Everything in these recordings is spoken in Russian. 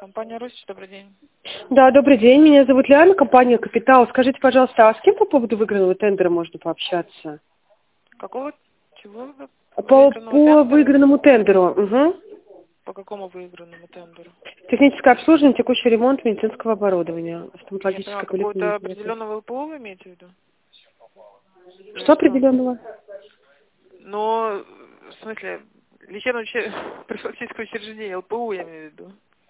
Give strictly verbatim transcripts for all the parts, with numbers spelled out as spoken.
Компания «Росич», добрый день. Да, добрый день. Меня зовут Лиана, компания «Капитал». Скажите, пожалуйста, а с кем по поводу выигранного тендера можно пообщаться? Какого? Чего? По, Выигранного по тендера? выигранному тендеру. Угу. По какому выигранному тендеру? Техническое обслуживание, текущий ремонт медицинского оборудования. Я поняла, Стоматологическая какого-то поликлиника. определенного ЛПО вы имеете в виду? Или Что что? определенного? Но, в смысле, лечебно-профилактическое учреждение, ЛПУ я имею в виду.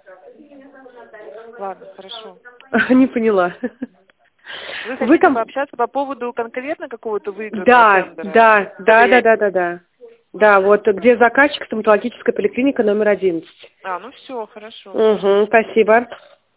Ладно, хорошо. Не поняла. Вы Вы хотите там... пообщаться по поводу конкретно какого-то выигранного Да, тендера? да, да, да, да, да, да. Да, вот где заказчик стоматологическая поликлиника номер одиннадцать. А, ну все, хорошо. Угу, спасибо.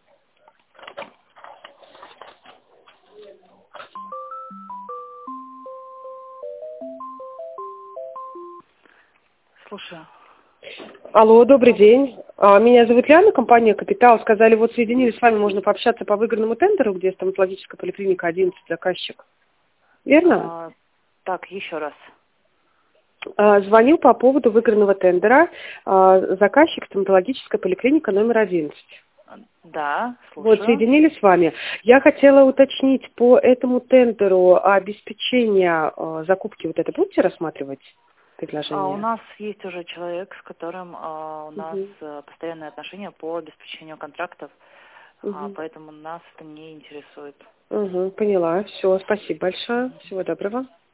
Слушаю. Алло, добрый день. А, Меня зовут Лиана, компания «Капитал». Сказали, вот соединились с вами, можно пообщаться по выигранному тендеру, где стоматологическая поликлиника одиннадцать, заказчик. Верно? А, так, еще раз. А, Звонил по поводу выигранного тендера, а, заказчик стоматологическая поликлиника номер одиннадцать. Да, Вот, слушаю. соединились с вами. Я хотела уточнить по этому тендеру обеспечение а, закупки вот это будете рассматривать А, у предложение? нас есть уже человек, с которым а, у нас Угу, а, постоянные отношения по обеспечению контрактов, а, угу, поэтому нас это не интересует. угу, поняла. Все, спасибо большое. Мгм. Всего доброго.